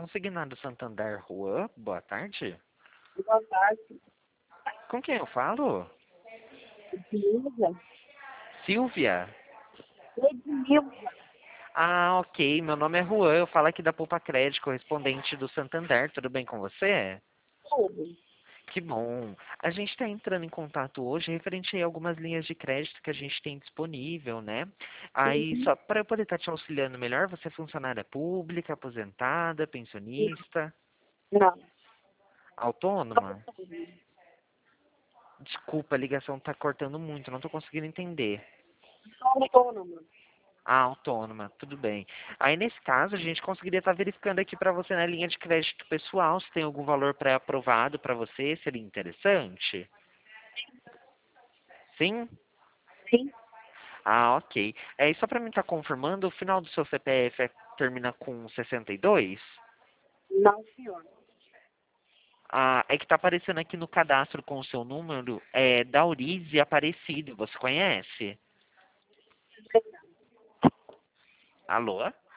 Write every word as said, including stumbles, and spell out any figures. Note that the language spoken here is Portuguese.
consignado Santander Rua. Boa tarde. Boa tarde. Com quem eu falo? Edmilza. Silvia? Edmilza. Ah, ok. Meu nome é Juan. Eu falo aqui da Poupa Crédito, correspondente do Santander. Tudo bem com você? Tudo. Que bom. A gente está entrando em contato hoje referente a algumas linhas de crédito que a gente tem disponível, né? Aí, Uhum. só para eu poder estar te auxiliando melhor, você é funcionária pública, aposentada, pensionista, Não. autônoma? Desculpa, a ligação está cortando muito, não estou conseguindo entender. Sou autônoma. Ah, autônoma, tudo bem. Aí, nesse caso, a gente conseguiria estar verificando aqui para você na linha de crédito pessoal se tem algum valor pré-aprovado para você, seria interessante? Sim? Sim. Ah, ok. É, e só para mim estar confirmando, o final do seu C P F é- termina com sessenta e dois? Não, senhor. Ah, é que está aparecendo aqui no cadastro com o seu número, é Daurize Aparecido, você conhece? Alô?